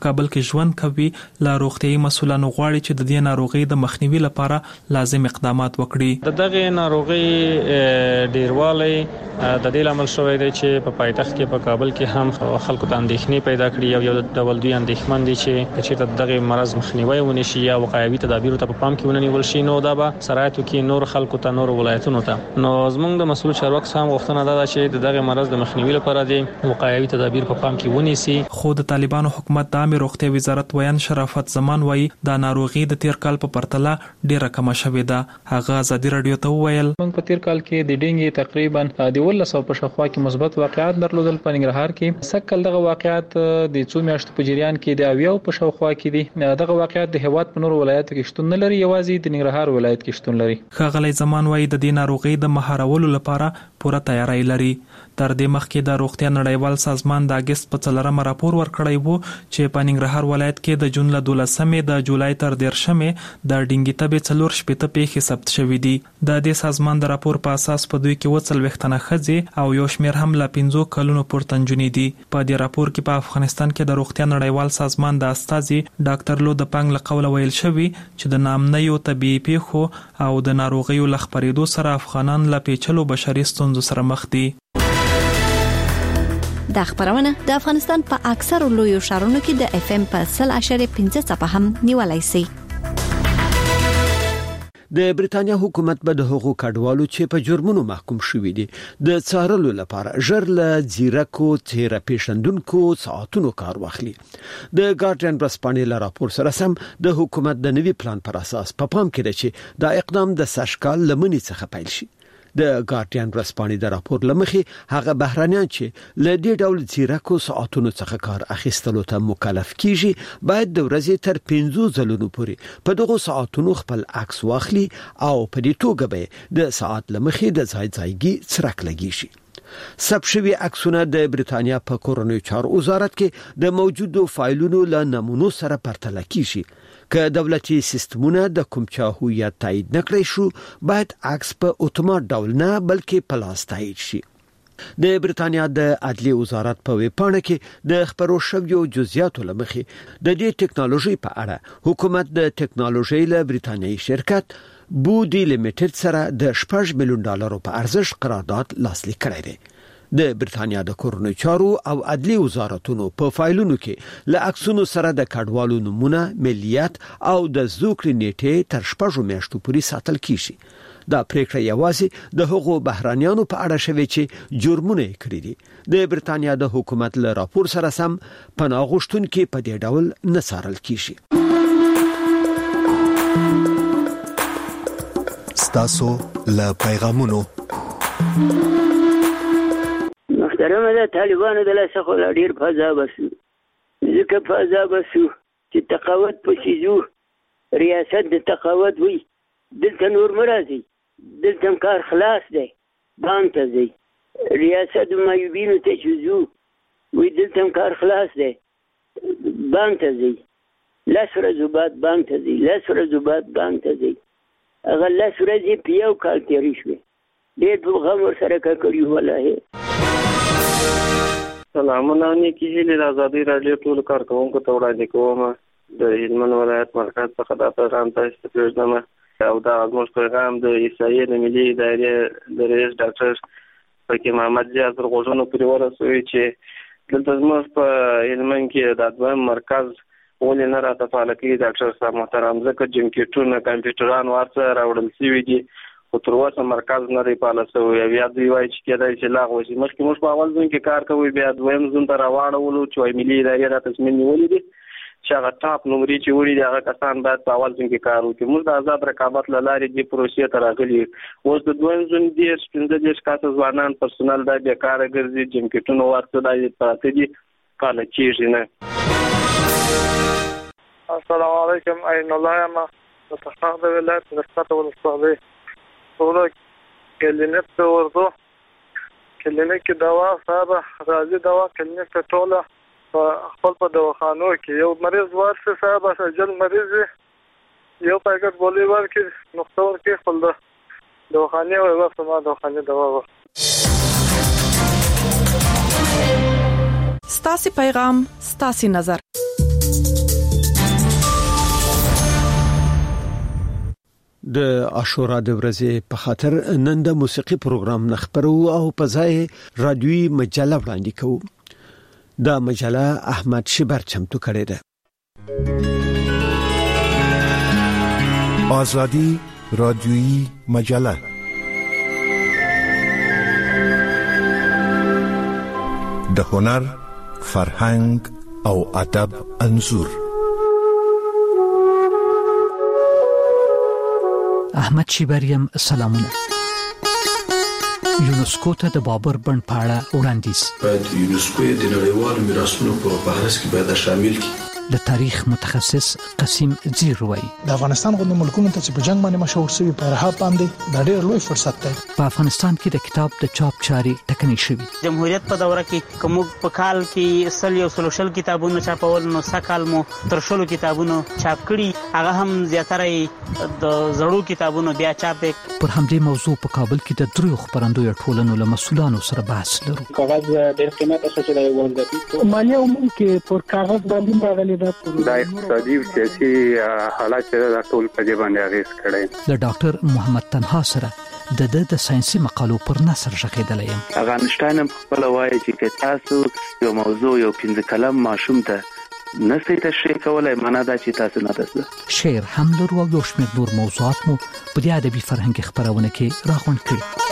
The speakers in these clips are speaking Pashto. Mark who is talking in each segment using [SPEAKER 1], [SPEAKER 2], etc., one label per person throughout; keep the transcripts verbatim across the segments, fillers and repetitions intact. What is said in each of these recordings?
[SPEAKER 1] کابل کې ژوند کوي لا روغتيایي مسولانو غواړي چې د دې ناروغي د مخنیوي لپاره لازم اقدامات وکړي.
[SPEAKER 2] د دغه ناروغي ډیروالی د دې لامل شوی دی چې په پایتخت کې په کابل کې هم خلکو ته اندېښنې پیدا کړې او یو ډول دوی اندېښمن دي چې چې دغه مرض مخنیوي ونشي یا وقایوي تدابیر ته په پام کې ونیول شي، نو دا به سرایتو کې نور خلکو ته نور ولایتونو ته نو زموږ د مسؤل چارواکو هم غوښتنه ده چې دغه مرض د مخنیوي لپاره د وقایوي تدابیر په پام کې ونیسي.
[SPEAKER 1] خو د طالبانو حکومت د عامه روغتیا وزارت ویان شرافت زمان وایي دا ناروغي د تیر کال په پرتله ډیره کم شوې ده. هغه ازادي رادیو ته وویل
[SPEAKER 3] موږ په تیر کال کې د ډینګي تقریبا د ولس او په شخوا کې مثبت واقعات درلودل. په ننګرهار کې سکل دغه واقعات د څو میاشتو په جریان کې د اویاو په شاوخوا کې دي. دغه واقعات د هیواد په نور ولایتو کې شتون نه لري، یوازې د ننګرهار ولایت کې شتون لري.
[SPEAKER 1] ښاغلی زمان وایي د دې ناروغي د مهارولو لپاره پوره تیاری لري. تر دې مخکې د روغتیا نړیوال سازمان د اگست په څلورمه راپور ورکړی وو چې په ننګرهار ولایت کې د جون له دولسمې د جولای تر دیرشمې د ډینګي تبې څلور شپېته پیښې ثبت شوې دي. د دې سازمان د راپور په اساس په دوی کې اووه څلوېښت تنه ښځې او یو شمېر هم له پنځو کلونو پورته نجونې دي. په دې راپور کې په افغانستان کې د روغتیا نړیوال سازمان د استازي ډاکټر لو د پنګ له قوله ویل شوی چې د نامنیو طبي پیښو او د ناروغیو له خپرېدو سره افغانان له پیچلو بشري ستونزو سره مخ دي.
[SPEAKER 4] دا خبرونه د افغانستان په اکثرو لویو ښارونو کې د اف ام په سل اشاریه پنځه څپه هم نیولای شي.
[SPEAKER 5] د بریتانیا حکومت به د هغو کډوالو چې په جرمونو محکوم شوي دي د څارلو لپاره ژر له ځیرکو تیره پیښندونکو ساعتونو کار واخلي. د ګارډین ورځپاڼې له راپور سره سم د حکومت د نوي پلان پر اساس په پام کې ده چې دا اقدام د سشکال لمنې څخه پیل شي. د ګارډین ورځپاڼې د راپور لمخې هغه بهرانيان چې له دې ډول ځیرکو ساعتونو څخه کار اخیستلو ته مکلف کیږي باید د ورځې تر پنځو ځلونو پورې په دغه ساعتونو خپل عکس واخلي او په دې توګه به د ساعت لمخې د ځای ځایګي څرک لګي شي. ثبت شوی عکسونه د بریتانیا په کورنیو چارو وزارت کې د موجودو فایلونو له نمونو سره پرتله کیږي. که دولتي سیستمونه د کوم چا هویت تایید نکړي شو باید عکس په اتومات ډول نه بلکې په لاس تایید شي. د بریتانیا د عدلیې وزارت په ویبپاڼه کې د خبرو شویو جزئیاتو لمخې د دې ټکنالوژي په اړه حکومت د ټکنالوژي له بریتانیایی شرکت بودی لیمیټډ سره د شپږ میلیون ډالرو په ارزښت قرارداد لاسلیک کړی دی. د بریتانیا د کورنیو چارو او عدلیې وزارتونو په فایلونو کې له عکسونو سره د کډوالو نمونه، ملیت او د زوکړې نیټه تر شپږو میاشتو پورې ساتل کیږي. دا پریکړه یوازې د هغو بهرانيانو په اړه شوی چې جرمونه کړی دي. د بریتانیا د حکومت له راپور سره سم پناه غوښتونکي په دې ډول نه څارل کیږي.
[SPEAKER 6] ستاسو له پیغامونو
[SPEAKER 7] محترمه ده طالبانو د لاسه خو ډیر فضا بسو ځکه فضا بسو چې تقاوت پسیزو ریاست د تقاوت وي دلته نور مرازي دلته کار خلاص دی بان ته دی ریاست مایوبینو ته چوزو وي دلته کار خلاص دی بان ته دی لاس ورځو بعد بان ته دی لاس ورځو بعد بان ته دی هغه لاس ورځې په یو کال تېرې شوې ډېر په غم ورسره کړي والله.
[SPEAKER 8] سلامونه نیکی هیلې د ازادي راډیو ټولو کارکوونکو ته وړاندې کوم. د هلمند ولایت مرکز څخه دا پیغام تاسو ته پرېږدم او دا زموږ پیغام د عیسایي د ملي ادارې د رئیس ډاکټر فقیر محمد زیات غوښتنه پرې ورسوي چې دلته زموږ په هلمند کې د دویم مرکز ولې نه راته فعال کړي ډاکټر صاحب محترم ځکه جنکټونه کمپیوټران ورته راوړل شوي دي خو تر اوسه مرکز نه دی فعال شوی. بیا دوی وایي چې کېدای چې لاغ وشي. مخکې موږ په اول ځون کې کار کوو بیا دویم ځون ته راواړولو چې وایي ملي ادارې را تصمیم نیولي دي چې هغه ټاپ نمرې چې وړي دي هغه کسان باید په اول ځون کې کار وکړي. موږ د آزاد رقابت له لارې دې پروسې ته راغلي اوس د دویم ځون دېرش پنځه دېرش کسه ځوانان پرسونل دا بېکاره ګرځي جنکټونه ورته دا پراته دي فعال کېږي نه.
[SPEAKER 9] السلام علیکم. عین الله یم د تخار د ولایت د سقط ولسوالۍ ټول کلینیک ته ورځو. کلینیک کې دوا صاحب راځي دوا کلینیک ته ټوله په خپل په دواخانو کې یو مریض ورسې صاحب سجل مریض یو پاکټ بولی ورکړي نقطه ورکړي خپل د دواخانې او واسه ما دواخانې دوا و.
[SPEAKER 10] ستاسي پیغام ستاسي نظر
[SPEAKER 5] د عاشورا د ورځې په خاطر نن د موسیقي پروګرام نخبرو او په ځای رادیوي مجله وړاندې کوو. دا مجله احمد شبر چمتو کړې ده.
[SPEAKER 6] آزادی رادیویی مجله د هنر، فرهنګ او ادب انځور.
[SPEAKER 10] احمد شیبریم سلامونه. یونسکو ته د بابر بند په اړه وړاندیز.
[SPEAKER 11] باید یونسکو د نړیوالو میراثونو په فهرست کې باید شامل کړي.
[SPEAKER 10] د تاریخ متخصص قسیم زیر وایي
[SPEAKER 12] د افغانستان غوندې ملکونو ته چې په جنگ باندې مشهور شوی په رهاب باندې د ډېر لوی فرصت دی.
[SPEAKER 10] په افغانستان کې د کتاب د چاپ چاري ټکنۍ شوی.
[SPEAKER 13] جمهوریت په دوره کې کوم په کال کې سل یو سل شل کتابونه چاپول نو سکال مو تر شلو کتابونو چاپ کړي، هغه هم زیاتره د زړو کتابونو بیا چاپ.
[SPEAKER 10] پر همدې موضوع په کابل کې د دریو خبرندوی ټولنو له مسؤلانو سره بحث لرو.
[SPEAKER 14] کاغذ ډېر قیمت څه چې دی ورغلی مالیه عموم کې پر کاغذ باندې راغلی دا
[SPEAKER 15] اقتصادي او سیاسي حالات د ټول په دې باندې اغیز کړی.
[SPEAKER 10] د ډاکټر محمد تنها سره د د د ساينسي مقالو پر نثر ژغېدلی یم.
[SPEAKER 16] هغه انشټاین هم خپل وایي چې تاسو یو موضوع یو پنځه کلم ماشوم ته نسي تشریح کولای، معنا دا چې تاسو نه تاسو
[SPEAKER 10] شعر هم لرو او یو شمېر نور موضوعات مو په دې ادبي فرهنګي خبرونه کې راغونډ کړي.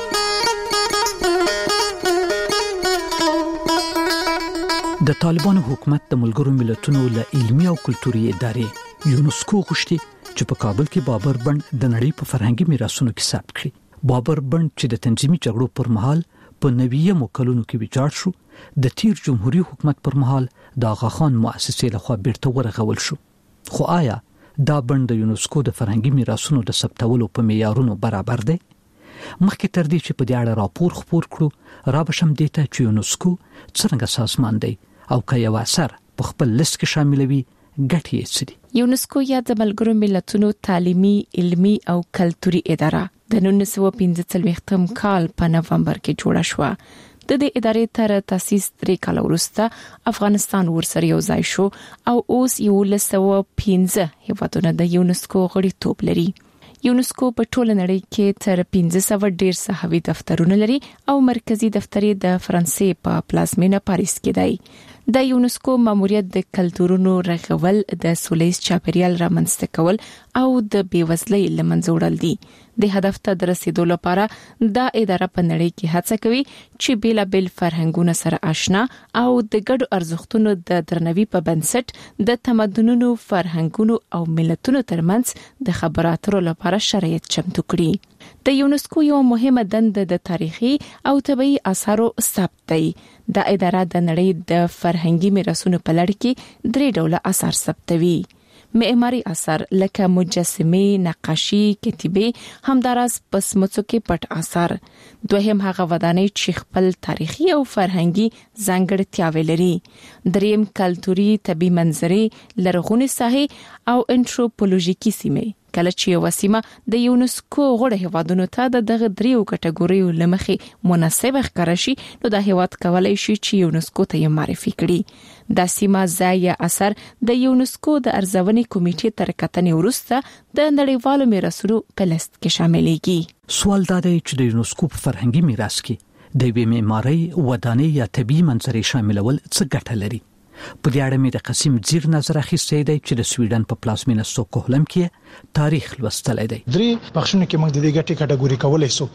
[SPEAKER 10] د طالبانو حکومت د ملګرو ملتونو له علمي او کلتوري ادارې یونسکو غوښتي چې په کابل کې بابر بند د نړۍ په فرهنګي میراثونو کې ثبت کړي. بابر بند چې د تنظیمي جګړو پر مهال په نویمو کلونو کې ویجاړ شو، د تیر جمهوریت حکومت پر مهال د آغا خان مؤسسې لخوا بیرته ورغول شو. خو آیا دا بند د یونسکو د فرهنګي میراثونو د ثبتولو په معیارونو برابر دی؟ مخکې تر دې چې په دې اړه راپور خپور کړو، را بشم دې ته چې یونسکو څنګه سازمان دی او که یو اثر په خپل لیست کې شاملوي ګټې یې څه دي.
[SPEAKER 17] یونسکو یا د ملګرو ملتونو تعلیمي، علمي او کلتوري اداره د نولس سوه پنځه څلوېښتم کال په نومبر کې جوړه شوه. د دې ادارې تر تاسیس درې کال وروسته افغانستان ورسره یو ځای شو او اوس یولس سوه پنځه هیوادونه د یونسکو غړیتوب لري. یونسکو په ټوله نړۍ کې تر پنځه سوه ډیر صحوي دفترونه لري او مرکزی دفتر د فرانسې په پلازمینه پاریس کې دی. د یونسکو ماموریت د کلتورونو رغول، د سولهییز چاپیریال رامنځته کول او د بیوزلۍ له منځه وړل دي. د هدف ته د رسیدو لپاره دا اداره په نړۍ کې هڅه کوي چې بیلابل فرهنګونه سره آشنا او د ګډو ارزښتونو د درناوي په بنسټ د تمدنونو، فرهنګونو او ملتونو ترمنځ د خبرو اترو لپاره شرایط چمتو کړي. د یونسکو یو مهمه دنده د تاریخي او طبيعي آثارو ثبت دی. دا اداره د نړۍ د فرهنګي میراثونو په لړ کې درې ډوله آثار ثبتوي: معماري آثار لکه مجسمه، نقاشي، کتیبه، همداراز په سمڅو کې پټ آثار. دوهم هغه ودانۍ چې خپل تاریخي او فرهنګي ځانګړتیاوې لري. دریم کلتوري، طبي منظرې، لرغونې ساحې او انټروپولوژیکي سیمې. کله چې یو سیمه د یونسکو غړو هیوادونو ته د دغه دریو کټګوریو لمخې مناسبه ښکاره شي، نو دا هیواد کولای شي چې یونسکو ته یې معرفي کړي. دا سیمه ځای یا اثر د یونسکو د ارزونې کمیټې تر کتنې وروسته د نړیوالو میراثونو په لیست کې شاملېږي.
[SPEAKER 10] سوال دا دی چې د یونسکو په فرهنګي میراث کې د یوې معمارۍ، ودانۍ یا طبي منظرې شاملول څه ګټه لري؟ په دې اړه مې د قسیم زیر نظر اخیستی دی چې د سویډن په پلازمینه ستوکهولم کې تاریخ لوستلی دی.
[SPEAKER 12] درې بخښونه کې موږ د دې ګټې کټګوري کولای شو.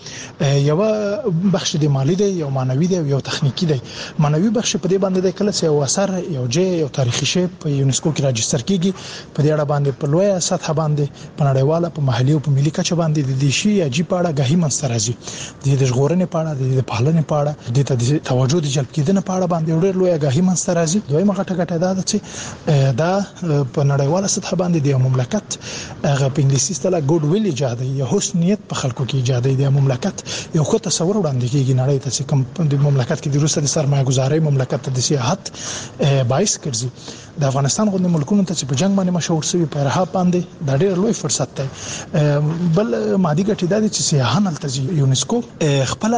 [SPEAKER 12] یو بخښ د مالی دی، یو مانوي دی، یو تخنیکی دی. مانوي بخښ په دې باندې د کله چې یو اثر، یو جې، یو تاریخي شی په یونسکو کې راجستر کیږي، په دې اړه باندې په لویه سطح باندې په نړیواله، په محلي او په ملي کچه باندې د دې شی یا جی په اړه غاهي منځ راځي. د دې ژغورنې په اړه، د پالنې په اړه، د ته توجه د جلب کېدنې په اړه باندې ډېر لویه غاهي منځ راځي. دویمه غټه غټه دا چې دا په نړیواله سطح باندې د مملکت هغه په انګلیسي اصطلاح ګډ ویل ایجاد یا حسن نیت په خلکو کې ایجاد دی. د مملکت یو خو تصور وړاندې کیږي نړۍ ته چې کوم د مملکت کې د روسي سرمایه گذاري مملکت ته د سیاحت باعث ګرځي. د افغانستان غوندې ملکونو ته چې په جنگ باندې مشهور شوی په رهاب باندې دا ډېر لوی فرصت دی. بل مادي ګټې دا دي چې سیاحان التزي یونسکو خپل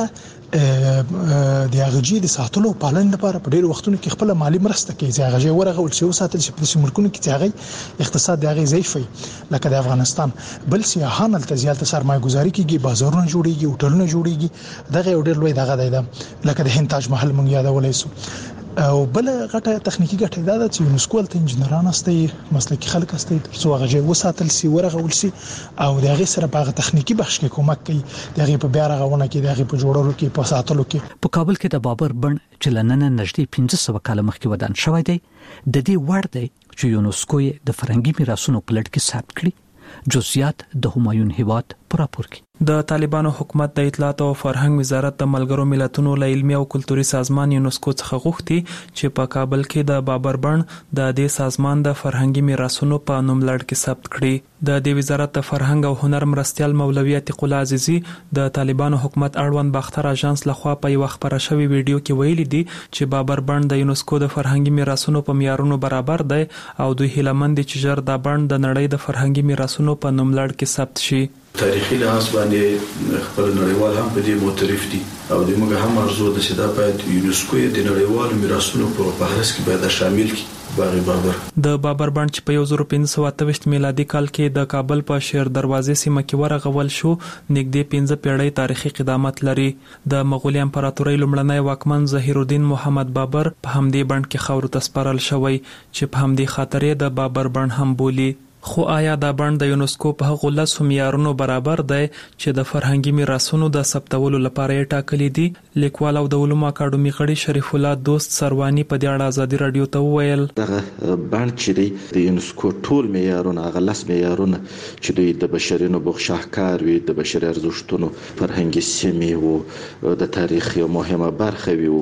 [SPEAKER 12] د هغه د ساتلو پالن لپاره په ډېر وختونو کې خپل مالی مرسته کوي چې هغه ورغول شي او ساتل شي په ملکونو کې چې هغه اقتصاد د هغه ضعیف وي لکه د افغانستان بل سیاحان تل زیات سرمایه گذاري کوي بازارونه جوړيږي هوټلونه جوړيږي دغه ډېر لوی دغه دی لکه د هند تاج محل مونږ یادولای شو او بل غټه تخنیکی ګټه دا ده چې یونسکو ته انجنیران استي مسلکي خلک استي ترڅو هغه وساتل سي ورغول سي او دغه سره په تخنیکی بخش کې کومک کوي دغه په بیا رغونه کې دغه په جوړولو کې په ساتلو کې
[SPEAKER 10] په کابل کې د بابر بند چې لننه نږدې پنځه سوه کاله مخکې ودان شوی دی د دې وړ دی چې یونسکو یې د فرهنګي میراثونو په لړ کې ثبت کړي جزئیات د همایون هیواد پر راپور کې
[SPEAKER 1] د طالبانو حکومت د اطلاعات او فرهنګ وزارت د ملګرو ملتونو له علمي او کلتوري سازمان یونسکو څخه غوښتي چې په کابل کې د بابر بند د دې سازمان د فرهنګي میراثونو په نوم لړ کې ثبت کړي د دې وزارت د فرهنګ او هنر مرستيال مولوي عتیق الله عزیزي د طالبانو حکومت اړوند باختر اژانس لخوا په یو خبره شوی ویډیو کې ویلي دي چې بابر بند د یونسکو د فرهنګي میراثونو په معیارونو برابر دی او دوی هیله مند دي چې ژر دا بند د نړۍ د فرهنګي میراثونو په نوم لړ کې ثبت شي
[SPEAKER 11] تاریخي لحاظ باندې خپل نړیوال هم په دې معترف دي او د موږ هم ارزو د سیدا باید یونسکو د نړیوال میراثونو په فهرست کې باید شامل کړي باغ بابر
[SPEAKER 1] د بابر بند چې په یو زر پنځه سوه اته ویشت میلادي کال کې د کابل په شیر دروازې سیمه کې ورغول شو نږدې پنځه پیړۍ تاریخي قدامت لري د مغولي امپراتورۍ لومړنی واکمن ظهیر الدین محمد بابر په همدې بند کې خاورو ته سپارل شوی چې په همدې خاطر د بابر بند هم بولی خو آیا دا بند د یونسکو په هغو لسو معیارونو برابر دی چې د فرهنګي میراثونو د ثبتولو لپاره یې ټاکلي دي لیکوال او د علومو اکاډمي غړي شریف الله دوست سروانی په دې اړه ازادي رادیو ته وویل
[SPEAKER 18] دغه بند چې دی د یونسکو ټول معیارونه هغه لس معیارونه چې دوی د بشري نبوغ شاهکار وي د بشري ارزښتونو فرهنګي سیمې او د تاریخ یو مهمه برخه وي او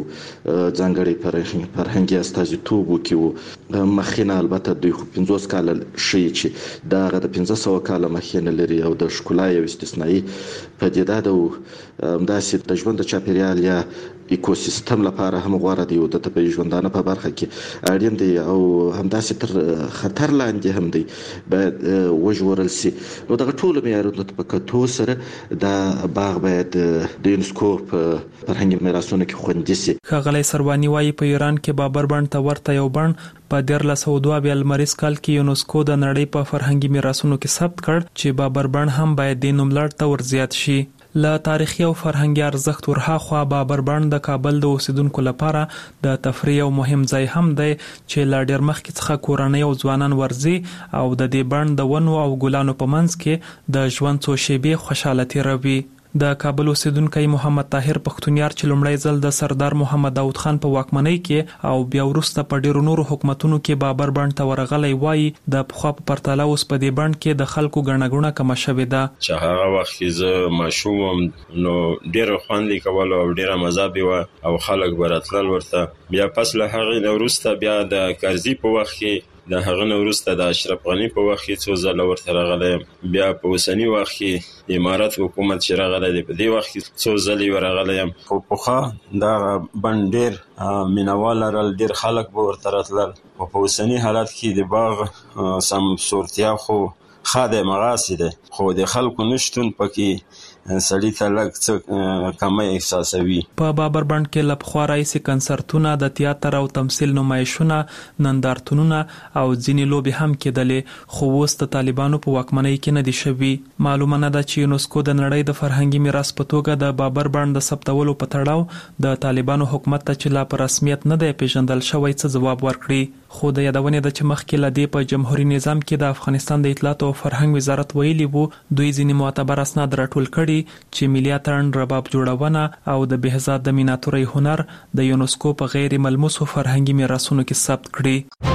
[SPEAKER 18] ځانګړي فرهنګي استازیتوب وکړي مخینه البته دوی خو پنځوس کاله شي چې دا غد پنځه سوه کاله مخینه لري او د ښکلا یو استثنایی پدیده ده او داسې د ژوند د چاپیریال یا ایکوسیستم لپاره هم غوړه دی او د طبي ژوندانه په برخه کې اړین دی او همداسې تر خطر لاندې هم دی باید وژغورل شي نو دغه ټول معیارونو په کتو سره دا باغ باید د یونسکو په فرهنګي میراثونو کې خوندي شي
[SPEAKER 1] ښاغلی سروانی وايي په ایران کې بابر بند ته ورته یو بند په دیارلس سوه دوه اویا لمریز کال کې یونسکو د نړۍ په فرهنګي میراثونو کې ثبت کړ چې بابر بند هم باید د نوم لړ ته ورزیات شي له تاریخي او فرهنګي ارزښت ورهاخوا بابر بند د کابل د اوسیدونکو لپاره د تفریح او مهم ځای هم دی چې لا ډېر مخکې څخه کورنۍ او ځوانان ورځي او د دې بند د ونو او ګلانو په منځ کې د ژوند څو شېبې خوشاله تېروي د کابل اوسیدونکی محمد طاهر پښتونیار چې لومړی ځل د سردار محمد داود خان په واکمنۍ کې او بیا وروسته په ډیرو نورو حکومتونو کې بابر بند ته ورغلی وایي د پخوا په پرتله اوس په دې بند کې د خلکو ګڼه ګوڼه کمه شوې ده
[SPEAKER 19] چې هغه وخت کې زه ماشوم وم نو ډېره خوند یې کول او ډېره مزه به وه او خلک به راتلل ورته بیا پس له هغې نه وروسته بیا د کرزي په وخت کې د هغه نه وروسته د اشرف غني په وخت کې څو ځله ورته راغلی بیا په اوسني وخت کې امارت حکومت چې راغلی دی په دې وخت کې څو ځلې ورغلی یم خو پخوا دغه بند ډېر مینوال لرل ډېر خلک به ورته راتلل او په اوسني حالت کې د باغ سمسورتیا خو ښه دی مغاسې دی خو د خلکو نشتون پکې سړی ته لږ څه کمی احساسوي
[SPEAKER 1] په بابر بند کې له پخوا راهیسې کنسرتونه د تیاتر او تمثیل نمایشونه نندارتونونه او ځینې لوبې هم کېدلې خو اوس د طالبانو په واکمنۍ کې نه دي شوي معلومه نه ده چې یونسکو د نړۍ د فرهنګي میراث په توګه د بابر بند د ثبتولو په تړاو د طالبانو حکومت ته چې لا په رسمیت نه دی پیژندل شوی څه ځواب ورکړي خو د یادونې ده چې مخکې له دې په جمهوریت نظام کې د افغانستان د اطلاعات او فرهنګ وزارت ویلي وو دوی ځینې معتبر اسناد راټول کړي چې ملي اتڼ رباب جوړونه او د بهزاد د میناتورۍ هنر د یونسکو په غیر ملموسو فرهنګي میراثونو کې ثبت کړي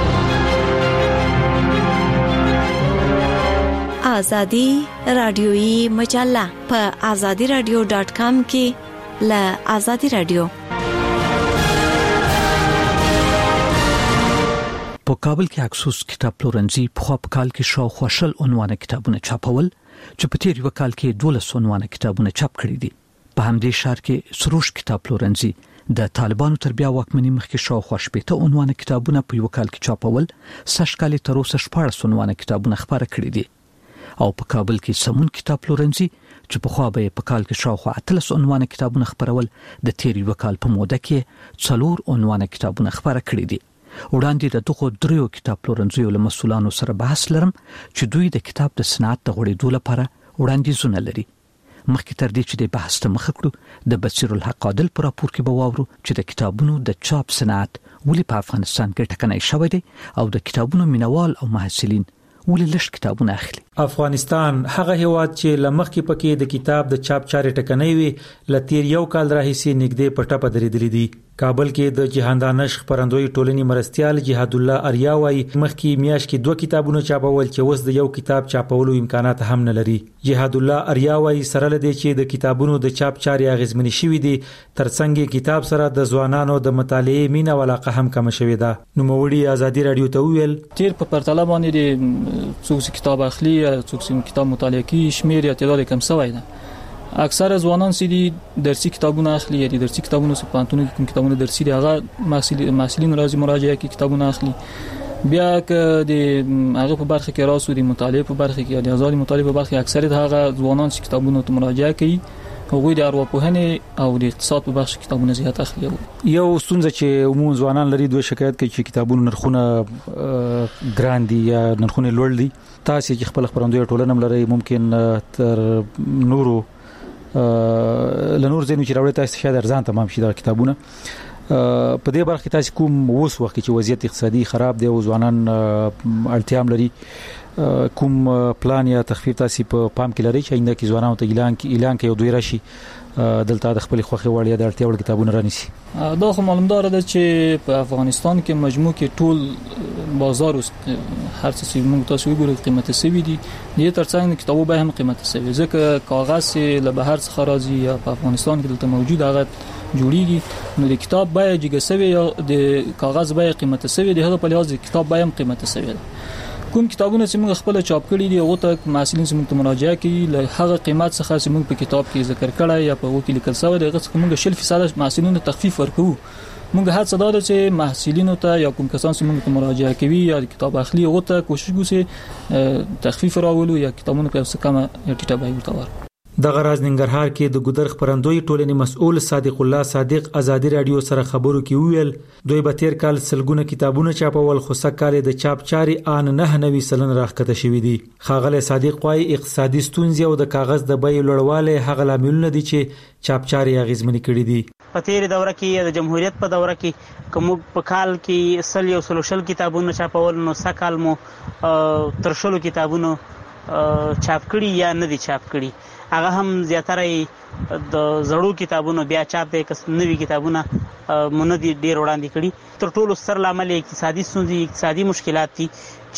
[SPEAKER 4] ازادي رادیويي مجله په ازادي رادیو ډاټ کام کې له ازادي رادیو
[SPEAKER 10] په کابل کې اکسوس کتاب پلورنځي په خو په کال کې شاوخوا شل عنوانه کتابونه چاپول چې په تیر یو کال کې دولس عنوانه کتابونه چاپ کړي دي په همدې ښار کې سروش کتاب پلورنځي د طالبانو تر بیا واکمنۍ مخکې شاوخوا شپږ عنوانه کتابونه په یو کال کې چاپول سږ کال تر اوسه شپږ عنوانه کتابونه خبره کړي دي او په کابل کې سمون کتاب پلورنځي چې په خوا به په کال کې شاوخوا اتلس عنوان کتابونه خبرول د تیر یو کال په موده کې څلور عنوان کتابونه خبره کړي دي. وړاندې د دغه دریو کتاب پلورنځیو له مسؤلانو سره بحث لرم چې دوی د کتاب د صنعت د غوړېدو لپاره وړاندیزونه لري. مخکې تر دې چې د بحث ته مخ کړو د بصیر الحق عادل پر راپور کې به واورو چې د کتابونو د چاپ صنعت ولې په افغانستان کې ټکنۍ شوی دی او د کتابونو مینوال او محصلین ولې لږ کتابونه اخلي.
[SPEAKER 20] افغانستان هغه هیواد چې لمخکې پکې د کتاب د چاپ چارې ټکنۍ وي لتیر یو کال راهیسې نږدې پټه پدریدلې دي. کابل کې د جهاندانش خبرندوی ټولنې مرستيال جهاد الله اریا وايي مخکې میاش کې دوه کتابونه چاپول چې اوس د یو کتاب چاپولو امکانات هم نه لري. جهاد الله اریا وايي سره لدی چې د کتابونو د چاپ چارې اغیزمنې شوې دي ترڅنګ کتاب سره د ځوانانو د مطالعې مینه ولاقه هم کم شوې ده. نو موړي ازادي رادیو ته ویل
[SPEAKER 3] تیر په پرتله باندې څوک کتاب اخلي څوک کتاب مطالعه کوي شمیر یا تعداد کم شوی ده. اکثر ځوانان سي دي درسي کتابونه اخلي یا درسي کتابونه په پانتونو کې کتابونه درسي دي هغه محصلین راځي مراجعه کوي کتابونه اخلي. بیا که د هغه په برخه کې راسو د مطالعه په برخه کې یا د ازادي مطالعه په برخه کې اکثریت هغه ځوانان چې کتابونه ته مراجعه کوي هغه د ارواپوهنې او د اقتصاد په برخه کې کتابونه زیات اخلي.
[SPEAKER 20] یو ستونزه چې عموما ځوانان لري دوی شکایت کوي چې کتابونو نرخونه ګران دي یا نرخونه لوړ دي. تاسو چې خپل خبرندوی ټولنه لري ممکن تر نورو لنور زینو چې راوړی تاسو شاید ارزان تمام شي دا کتابونه. په دې برخه تاسو کوم اوس وخت چې وضعیت اقتصادي خراب دی او ځوانان اړتیا لري کوم پلان یا تخفیف تاسو په پام کې لري چې آینده کې ځوانانو ته اعلان کې اعلان کې یو دوی راشي دلته د خپل خوخي وړیا د اړتیا وړ کتابونه رانیسي.
[SPEAKER 3] دا خو معلومدار ده چې په افغانستان کې مجموع کې ټول بازار هر څه چې موږ تاسو وګورئ قیمته سوي دي د ترڅنګ کتابو به هم قیمته سوي ځکه کاغذ له بهر څخه راځي یا په افغانستان کې دلته موجود هغه جوړیږي نو د کتاب بای جګه سوي یا د کاغذ بای قیمته سوي د هغه په لحاظ کتاب بای هم قیمته سوي. کوم کتابونه چې موږ خپل چاپ کړي دي هغه ته محصلین چې موږ ته مراجعه کوي له هغه قیمت څخه چې موږ په کتاب کې ذکر کړی یا په وکیل لیکل شوی دی هغه څخه موږ شل فیصد محصلینو تخفیف ورکو. موږ هڅه دا ده چې محصلینو ته یا کوم کسان چې موږ ته مراجعه کوي یا کتاب اخلي هغه ته کوشش وکړو تخفیف راولو یا کتابونه په څه کمه ټیټه بیه ورکړو.
[SPEAKER 20] د غراز ننګرهار کې د ګودر خبرندوی ټولنې مسؤل صادق الله صادق ازادي رادیو سره خبرو کې ویل دوی به تیر کال سلګونه کتابونه چاپول خو سکه د چاپ چاري ان نه نوي سلن راخته شوې دي. خاغله صادق وايي اقتصادي ستونزې او د کاغذ د بیې لوړواله هغه لاملونه دي چې چاپ چاري اغیزمنې کړي دي.
[SPEAKER 13] په تیر دوره کې د جمهوریت په دوره کې کوم په کال کې سل یو سلوشل کتابونه چاپول نو سکال مو ترشلو کتابونه چاپ کړي یا نه دي چاپ کړي. هغه هم زیاتره د زړو کتابونو بیا چاپ دی کس نوي کتابونه مونږ دي ډیر وړاندې کړي. تر ټولو ستر لامل اقتصادي ستونزې اقتصادي مشکلات دي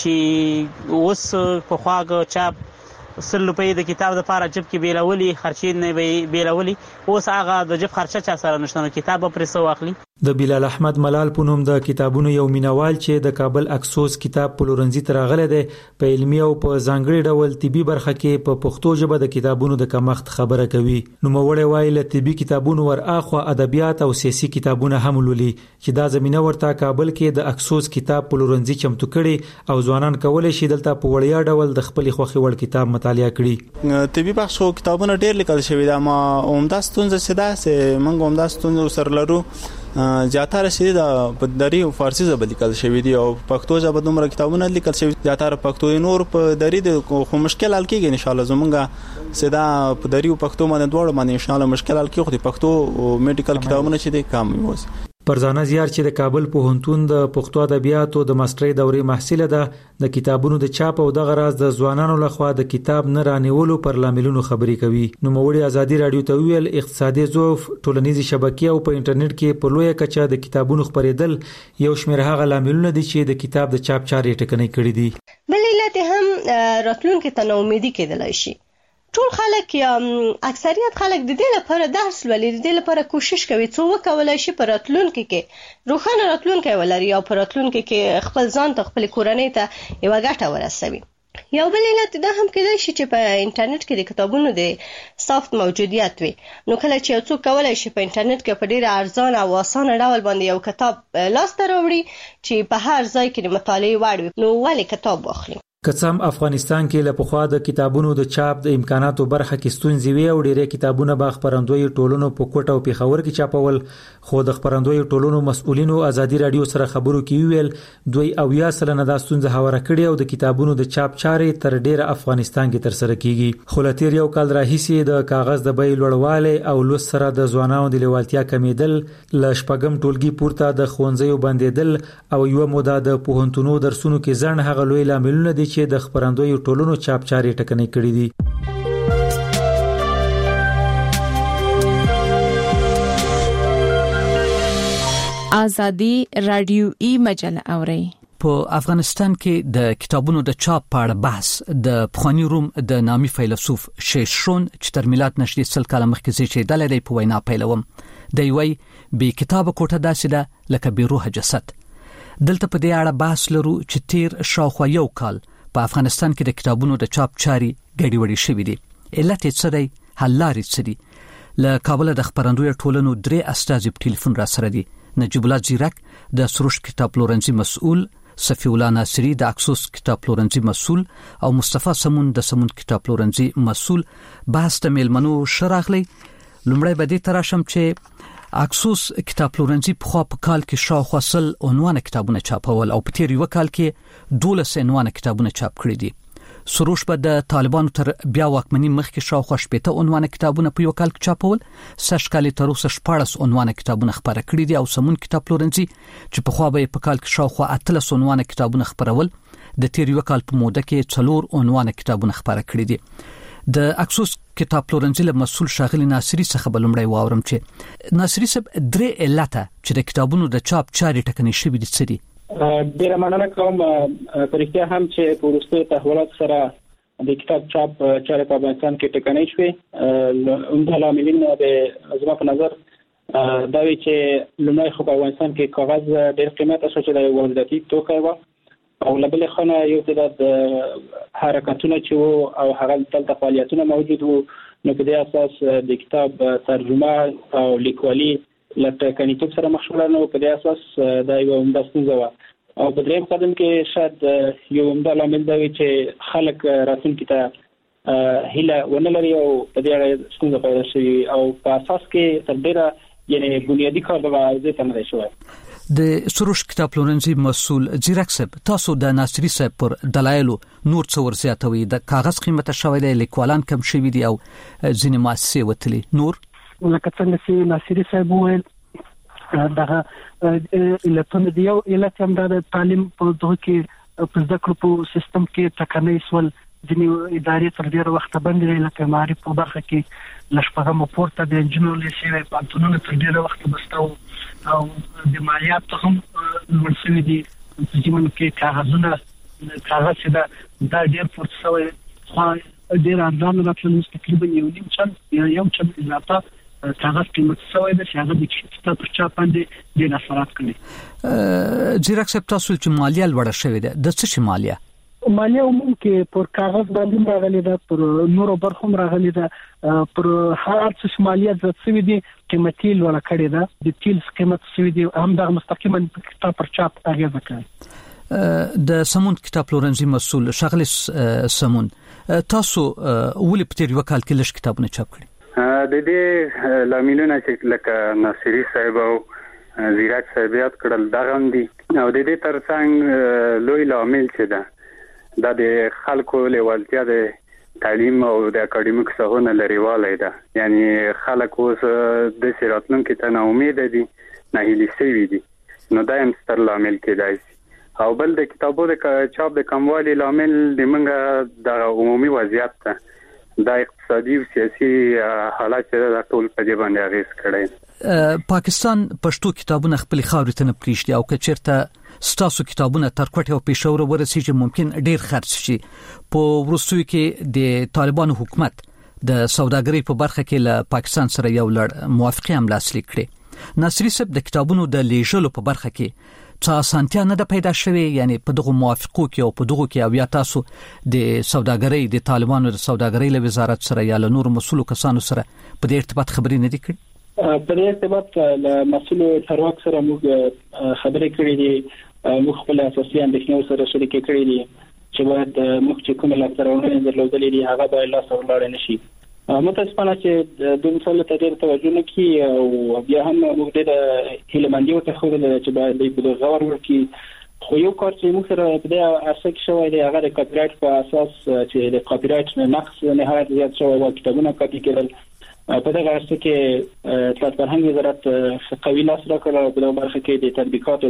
[SPEAKER 13] چې اوس په خواغه چاپ سل روپۍ د کتاب د پاره جب کې بیلولي خرچې نه بیلولي اوس هغه د جب خرچه چا سره نشته نو کتاب پرې سو واخلي.
[SPEAKER 20] د بلال احمد ملال په نوم د کتابونو یو مینوال چې د کابل اکسوس کتاب پلورنځي ته راغلی دی په علمي او په ځانګړي ډول طبي برخه کې په پښتو ژبه د کتابونو د کمښت خبره کوي. نو موړی وایي له طبي کتابونو ور اخوا ادبیات او سیاسي کتابونه هم لولي چې دا زمينه ورته کابل کې د اکسوس کتاب پلورنځي چمتو کړي او ځوانان کولای شي دلته په وړیا ډول د خپل خوخي وړ کتاب مطالعه کړي.
[SPEAKER 21] طبي بخشو کتابونه ډېر لیکل شوی دا ما عمده ستونزه سده سه منګ عمده ستونزه سره لرو زیاتره سي د دری او فارسی ژبه لیکل شوی دی او پښتو ژبه دومره کتابونه لیکل شوی زیاتره پښتو نور په دری د خو مشکل حل کیږي ان شاء الله زمونږه سدا په دری او پښتو باندې دوړ باندې ان شاء الله مشکل حل کیږي خو د پښتو او میډیکل کتابونه چې دي کم وي.
[SPEAKER 20] پرزانه زیار چې د کابل پوهنتون د پښتو ادبیاتو د ماسترۍ دورې محصله ده د کتابونو د چاپ او د غراز د ځوانانو لخوا د کتاب نه رانیولو پر لاملونو خبري کوي. نو موړي ازادي رادیو ته ویل اقتصادي ضعف ټولنیزي شبکې او په انټرنیټ کې په لویه کچه د کتابونو خبرېدل یو شمېر هغه لاملونه دي چې د کتاب د چاپ چارې ټکنۍ کړې دي.
[SPEAKER 22] بل علت هم راتلونکو ته ناامیدي کېدلای شي. ټول خلک یا اکثریت خلک د دې لپاره درس لولي د دې لپاره کوشش کوي څو وکولای شي په راتلونکو کې روښانه راتلونکو ولري او په راتلونکو کې خپل ځان ته خپل کورنۍ ته یو ګټه ورسوي. یو بل علت دا هم کېدای شي چې په انټرنیټ کې د کتابونو د سافت موجودیت وي نو کله چې یو څوک کولای شي په انټرنیټ کې په ډیر ارزانه او اسانه ډول باندې یو کتاب لاس ته راوړي چې په هر ځای کې د مطالعې وړ وي نو ولې کتاب واخلي.
[SPEAKER 20] کڅم افغانستان کې له پخوا د کتابونو د چاپ د امکاناتو برخه کې ستونزې وي او ډېری کتابونه به خبرندوی ټولنو په کوټه او پیښور کې چاپول، خو د خبرندوی ټولنو مسؤلینو ازادي رادیو سره خبرو کې ویل دوی اویا سلنه د ستونزې هواره کړي او د کتابونو د چاپ چارې تر ډېره افغانستان کې تر سره کیږي. خو لتیر یو کال راهیسې د کاغذ د بیې لوړوالی او لوس سره د ځوانانو د لیوالتیا کمیدل، ل شپږم ټولګي پورته د ښوونځیو بندیدل او یو موده د پوهنتونو درسونو کې ځنډ هغه لوی لاملونه دي چې د خبرندوی ټولنو چاپ چارې ټکنۍ کړې دي.
[SPEAKER 17] آزادي رادیويي مجله اوري.
[SPEAKER 10] په افغانستان کې د کتابونو د چاپ په اړه بحث د پخوانی روم د نامي فیلسوف شیشرون چې تر میلاد نږدې سل کاله مخکې زیږیدلی دی په وینا پیلوم. دی وایي بې کتابه کوټه داسې ده لکه بې روحه جسد. دلته په دې اړه بحث لرو چې تیر شاوخوا یو کال په افغانستان کې د کتابونو د چاپ چاري ګډي وډي شوې دي. علت یې څه دی؟ حل لارې څه دي؟ له کابل د خبرندوی ټولنو درې استازي په ټلیفون را سره دي. نجیب الله زیرک د سروش کتاب پلورنځي مسؤل، صفی الله ناصری د اکسوس کتاب پلورنځي مسؤل او مصطفی سمون د سمون کتاب پلورنځي مسؤل. بحث د میلمنو شراغلی. لومړی به دې تراشم چې اکسوس کتاب پلورنځي په خوا په کال کې شاوخوا سل عنوان کتابونه چاپول او په تیر یو کال کې دولس عنوان کتابونه چاپ کړي دي. سروش به د طالبانو تر بیا واکمنۍ مخکې شاوخوا شپږ عنوان کتابونه په یو کال کې چاپول، سږ کال تر اوسه شپږ عنوان کتابونه خبره کړي دي او سمون کتاب پلورنځي چې په خوا به په کال کې شاوخوا اتلس عنوان کتابونه خبرول، د تیر یو کال په موده کې څلور عنوان کتابونه خبره کړي دي. د اکسوس کتاب پلورنځي له مسؤل شاغلی ناصری څخه بلمړی واورم چې ناصری صاحب درې علت چې د کتابونو د چاپ چارې ټکنۍ شوې دي څه دي؟
[SPEAKER 14] ډیره مننه کوم. پرېکړه هم چې په وروستیو تحولات سره د کتاب چاپ چارې په افغانستان کې ټکنۍ شوې. عمده لاملین د زما په نظر دا وی چې لومړی خو په افغانستان کې کاغذ ډېر قیمت شو چې د وارداتي توکي و او لبل خانه یو تعداد حرکتونه چې وو او هغه دلته فعالیتونه موجود وو، نو په دې اساس د کتاب ترجمه او لیکوالي لته کنيټوب سره مخشوله نو په دې اساس دا یو عمده ستونزه و. او په دریم قدم کې شاید یو عمده لامل دی چې خلک راتلونکي ته هیله ونه لري او په دې ستونزه پیدا شي او په اساس کې تر ډیره یعنی بنیادی کار د واضح تمرین شوی.
[SPEAKER 10] د سروش کتاب پلورنځي مسؤل زیرک صاحب، تاسو د ناصری صاحب پر دلایلو نور څه ورزیاتوي؟ د کاغذ قیمت شوی دی، لیکوالان کم شوی دي او ځینې مؤسسې وتلي نور
[SPEAKER 14] لکه څنګه چې ناصری صاحب وویل دغه علتونه دی. یو علت هم د تعلیم په دغه کې په ذکر په سیستم کې ټکنۍ سول، ځینې ادارې تر ډیره وخت بندې دي، لکه معرف په برخه کې لشپغه پورته د انجینر لیسې په پانتونونو تر ډیره وخت بستاو او د مالیات هم ورسوي دي. ځینې کې کاغذونه کاغذ دا د ډیر پورته شوی خو ډیر ارزانه راځي، تقریبا یو نیم چن یا یو چن اضافه کاغذ قیمت شوی دی چې هغه د کتاب پر چاپ باندې ډیر اثرات کوي.
[SPEAKER 10] زیرک صاحب، تاسو چې مالیه لوړه شوې ده، د څه شي مالیه؟
[SPEAKER 14] مالیه عموم کې پر کاغذ باندې راغلي ده، پر نورو برخو راغلي ده، پر هر څه مالیه د څه دي قیمتي لوړه کړې ده. د تیل قیمت څه دي هم د مستقیما کتاب پر چاپ اغیزه کوي.
[SPEAKER 10] د سمون کتاب پلورنځي مسؤل شغل سمون، تاسو ولې په تیر وکال کې لږ کتابونه چاپ کړي؟
[SPEAKER 15] د دې لاملونه چې لکه ناصری صاحب او زیرک صاحب یاد کړل دا غندي او د دې ترڅنګ لوی لامل چې ده دا د خلکو لیوالتیا د تعلیم او د اکاډمیک څخه لريواله ده. یعنی خلک اوس د سراتلونکو ته نه امید دي، نه هیلي سوي دي، نو دا هم ستر لامل کېدای شي. او بل د کتابو د چاپ د کموالي لامل د منګه د عمومي وضعیت ته د اقتصادي او سیاسي حالات چې د ټول په دې باندې اغیز کړی.
[SPEAKER 10] پاکستان پښتو کتابونه خپل خاورې ته نه پریږدي او کچرته ستاسو کتابونه تر کوټه او پېښور ورسیږي ممکن ډیر خرڅ شي. په وروستیو کې د طالبانو حکومت د سوداګرۍ په برخه کې له پاکستان سره یو لړ موافقه هم لاسلیک کړې. ناصری صاحب، د کتابونو د لیږلو په برخه کې څه اسانتیا نه ده پیدا شوې؟ یعنی په دغه موافقو کې او په دغه کې او یا تاسو د سوداګرۍ د طالبانو د سوداګرۍ له وزارت سره یا له نورو مسؤلو کسانو سره په دې ارتباط خبرې نه دي کړې؟
[SPEAKER 14] په دې ارتباط له مسؤل چارواکو سره موږ خبرې کړې دي، موږ خپل اساسي اندېښنې سره شریکې کړې دي چې چې باید موږ چې کوم لاسته درلودلې دي هغه به لاسته ورلاړ نشي. متاسفانه چې د مسله ته ډېر توجه نه کوي او بیا هم موږ د هیلمندیو ته خو د چې باید د غور ورکی خو یو کار چې موږ سره په دې اساس کې شوی دی هغه د کاپی رایټ په اساس چې د کاپی رایټ نقص نهایت زیات شوی او کتابونه کاپی کېدل په دغه اساس کې تاسو فرهنګ وزارت قوي لاس راکړ په دغه برخه کې د تطبیقات